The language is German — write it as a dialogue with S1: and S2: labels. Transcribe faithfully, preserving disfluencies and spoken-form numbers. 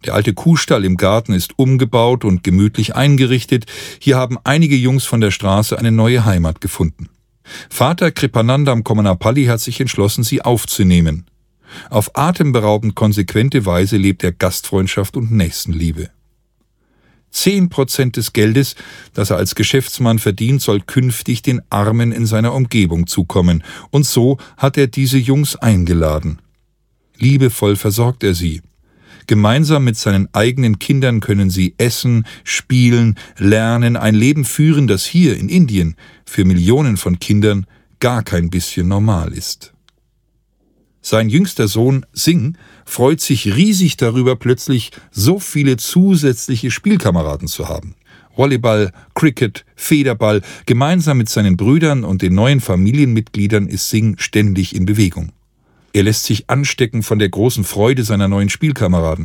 S1: Der alte Kuhstall im Garten ist umgebaut und gemütlich eingerichtet. Hier haben einige Jungs von der Straße eine neue Heimat gefunden. Vater Kripanandam Kommanapalli hat sich entschlossen, sie aufzunehmen. Auf atemberaubend konsequente Weise lebt er Gastfreundschaft und Nächstenliebe. Zehn Prozent des Geldes, das er als Geschäftsmann verdient, soll künftig den Armen in seiner Umgebung zukommen. Und so hat er diese Jungs eingeladen. Liebevoll versorgt er sie. Gemeinsam mit seinen eigenen Kindern können sie essen, spielen, lernen, ein Leben führen, das hier in Indien für Millionen von Kindern gar kein bisschen normal ist. Sein jüngster Sohn Singh freut sich riesig darüber, plötzlich so viele zusätzliche Spielkameraden zu haben. Volleyball, Cricket, Federball, gemeinsam mit seinen Brüdern und den neuen Familienmitgliedern ist Singh ständig in Bewegung. Er lässt sich anstecken von der großen Freude seiner neuen Spielkameraden.